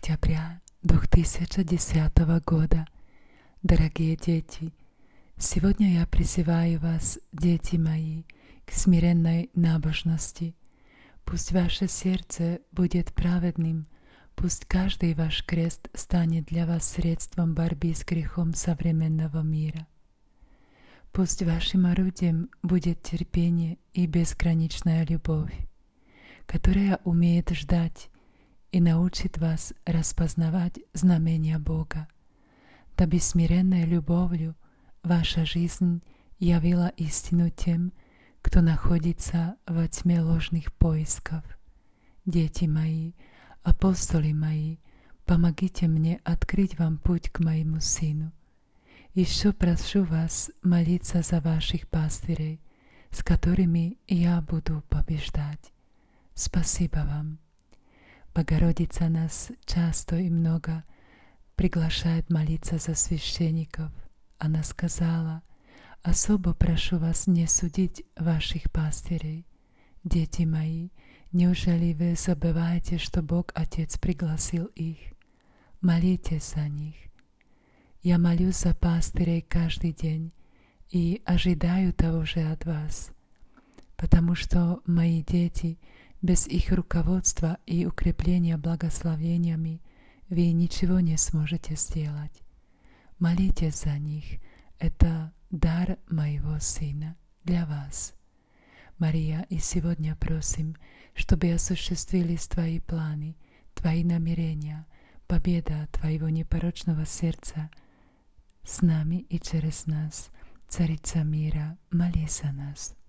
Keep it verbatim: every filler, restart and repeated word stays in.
октября две тысячи десятого года. Дорогие дети, сегодня я призываю вас, дети мои, к смиренной набожности. Пусть ваше сердце будет праведным, пусть каждый ваш крест станет для вас средством борьбы с грехом современного мира. Пусть вашим орудием будет терпение и безграничная любовь, которая умеет ждать и научит вас распознавать знамения Бога, дабы смиренной любовью ваша жизнь явила истину тем, кто находится во тьме ложных поисков. Дети мои, апостолы мои, помогите мне открыть вам путь к моему сыну. Еще прошу вас молиться за ваших пастырей, с которыми я буду побеждать. Спасибо вам. Богородица нас часто и много приглашает молиться за священников. Она сказала: «Особо прошу вас не судить ваших пастырей. Дети мои, неужели вы забываете, что Бог Отец пригласил их? Молитесь за них». Я молюсь за пастырей каждый день и ожидаю того же от вас, потому что мои дети, без их руководства и укрепления благословениями вы ничего не сможете сделать. Молитесь за них, это дар моего Сына для вас. Мария, и сегодня просим, чтобы осуществились Твои планы, Твои намерения, победа Твоего непорочного сердца с нами и через нас. Царица мира, молись за нас.